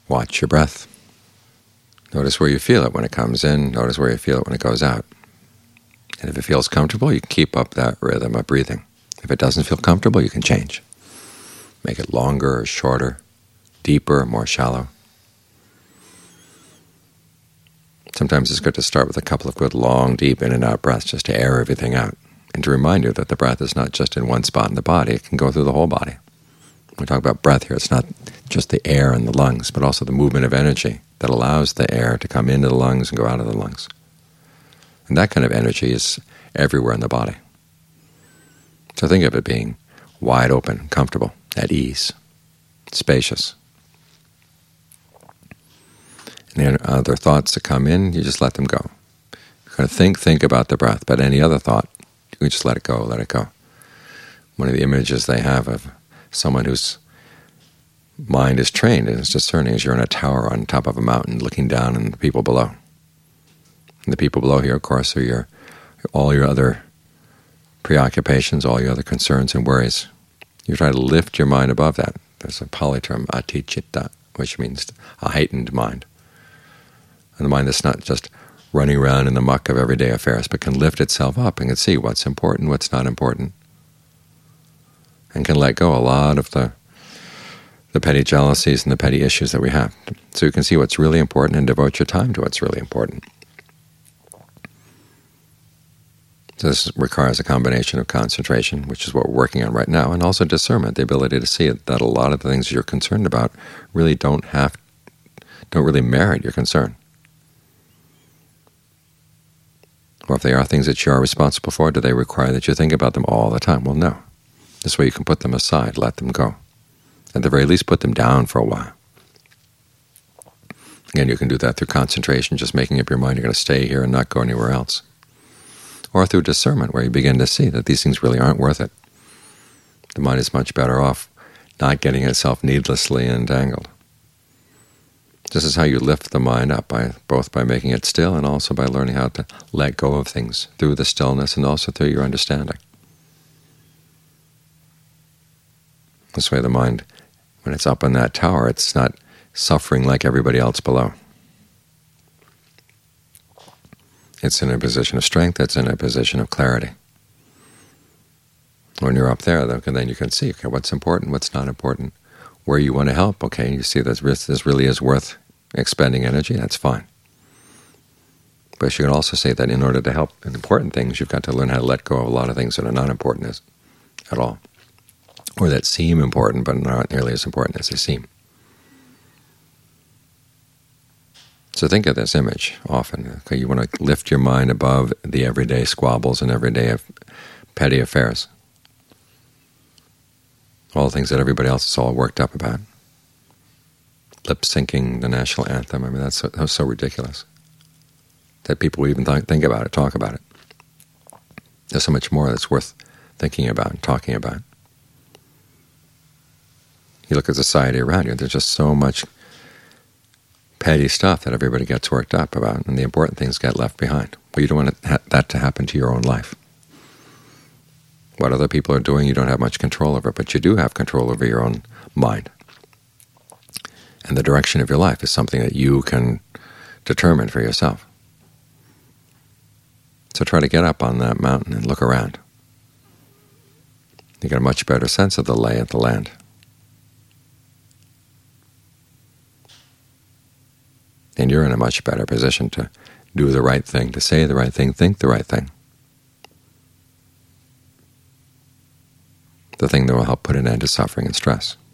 Watch your breath. Notice where you feel it when it comes in. Notice where you feel it when it goes out. And if it feels comfortable, you can keep up that rhythm of breathing. If it doesn't feel comfortable, you can change. Make it longer or shorter, deeper or more shallow. Sometimes it's good to start with a couple of good long, deep in and out breaths just to air everything out, and to remind you that the breath is not just in one spot in the body, it can go through the whole body. When we talk about breath here, it's not just the air in the lungs, but also the movement of energy that allows the air to come into the lungs and go out of the lungs. And that kind of energy is everywhere in the body. So think of it being wide open, comfortable, at ease, spacious. And then other thoughts that come in, you just let them go. You're going to think about the breath, but any other thought, you can just let it go, let it go. One of the images they have of someone whose mind is trained and is discerning is you're in a tower on top of a mountain looking down on the people below. And the people below here, of course, are all your other preoccupations, all your other concerns and worries. You try to lift your mind above that. There's a Pali term, ati-citta, which means a heightened mind. And the mind that's not just running around in the muck of everyday affairs, but can lift itself up and can see what's important, what's not important, and can let go a lot of the petty jealousies and the petty issues that we have. So you can see what's really important and devote your time to what's really important. So this requires a combination of concentration, which is what we're working on right now, and also discernment, the ability to see that a lot of the things you're concerned about really don't really merit your concern. Or if they are things that you are responsible for, do they require that you think about them all the time? Well, no. This way you can put them aside, let them go. At the very least, put them down for a while. Again, you can do that through concentration, just making up your mind you're going to stay here and not go anywhere else. Or through discernment, where you begin to see that these things really aren't worth it. The mind is much better off not getting itself needlessly entangled. This is how you lift the mind up, both by making it still and also by learning how to let go of things through the stillness and also through your understanding. This way the mind, when it's up in that tower, it's not suffering like everybody else below. It's in a position of strength, it's in a position of clarity. When you're up there, then you can see, okay, what's important, what's not important, where you want to help. Okay, you see that this really is worth expending energy, that's fine. But you can also say that in order to help in important things, you've got to learn how to let go of a lot of things that are not important at all, or that seem important but not nearly as important as they seem. So think of this image often. Okay, you want to lift your mind above the everyday squabbles and everyday petty affairs, all the things that everybody else is all worked up about. Lip-syncing the national anthem, I mean, that's so ridiculous that people even think about it, talk about it. There's so much more that's worth thinking about and talking about. You look at society around you, there's just so much petty stuff that everybody gets worked up about, and the important things get left behind. Well, you don't want that to happen to your own life. What other people are doing, you don't have much control over, but you do have control over your own mind. And the direction of your life is something that you can determine for yourself. So try to get up on that mountain and look around. You get a much better sense of the lay of the land. And you're in a much better position to do the right thing, to say the right thing, think the right thing. The thing that will help put an end to suffering and stress.